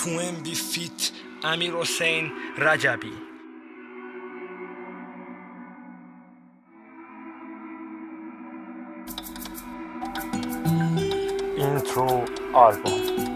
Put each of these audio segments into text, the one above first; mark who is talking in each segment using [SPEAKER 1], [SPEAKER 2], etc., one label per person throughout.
[SPEAKER 1] 2MB فیت امیرحسین رجبی. اینترو آلبوم.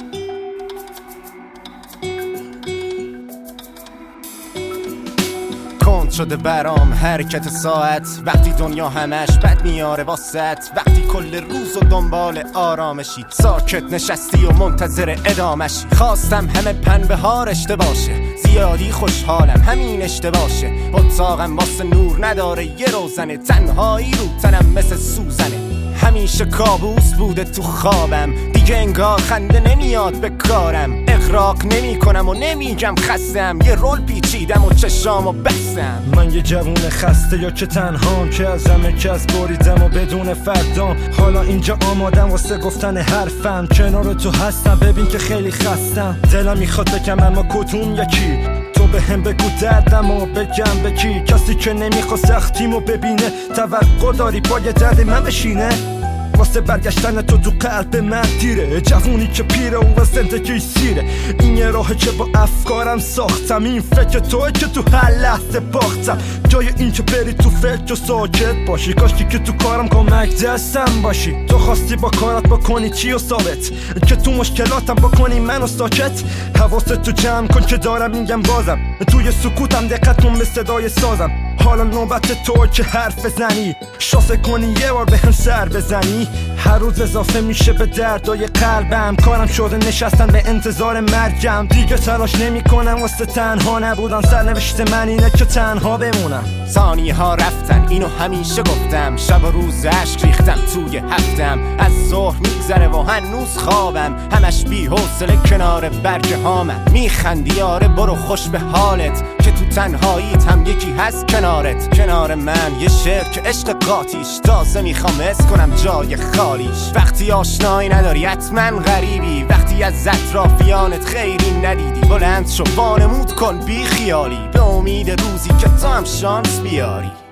[SPEAKER 2] کند شده برام حرکت ساعت، وقتی دنیا همش بد میاره واسط، وقتی کل روز و دنبال آرامشی، ساکت نشستی و منتظر ادامشی. خواستم همه پنبه ها رشته باشه، زیادی خوشحالم همین اشتباشه. اتاقم واسه نور نداره یه روزنه، تنهایی رو تنم مثل سوزنه. همیشه کابوس بوده تو خوابم، دیگه انگار خنده نمیاد به کارم. اغراق نمی کنم و نمیگم خستم، یه رول پیچیدم و چشامو بستم.
[SPEAKER 1] من یه جوون خسته یا که تنهام، که از همه کس بریدم و بدون فردام. حالا اینجا آمادم واسه گفتن حرفم، کنار تو هستم ببین که خیلی خستم. دلم میخواد بگم اما کدوم یکی، تو به هم بگو دردم و بگم به کی. کسی که نمیخواد سختیمو ببینه، توقع داری پای درد من بشینه. واسه برگشتن تو قلب من دیره، جوونی که پیره و زندگی سیره. این یه راهه که با افکارم ساختم، این فکر توی که تو هر لحظه باختم. جای این که بری تو فکر و ساکت باشی، کاشکی که تو کارم کمک دستم باشی. تو خواستی با کارات بکنی چی و ثابت، که تو مشکلاتم بکنی منو ساکت. حواست تو جمع کن که دارم میگم بازم، توی سکوتم دقت کن به صدای سازم. حالا نوبت تو که حرف بزنی، شافه کنی یه بار به هم سر بزنی. هر روز اضافه میشه به دردای قلبم، کارم شده نشستن به انتظار مرگم. دیگه تلاش نمی کنم واسه تنها نبودن، سرنوشت من اینه که تنها بمونم.
[SPEAKER 2] ثانیه ها رفتن اینو همیشه گفتم، شب و روز عشق ریختم توی هفتم. از ظهر میگذره و هنوز خوابم، همش بی حوصله کنار برگ هامم. میخندی آره برو خوش به حالت، که تو تنهاییت هم یکی هست کنارت. کنار من یه شعر که عشق قاطیش، تازه میخوام حس کنم جای خالیش. وقتی آشنایی نداری حتما غریبی، وقتی از اطرافیانت خیری ندیدی. بلند شو وانمود کن بی خیالی، به امید روزی که تو هم شانس بیاری.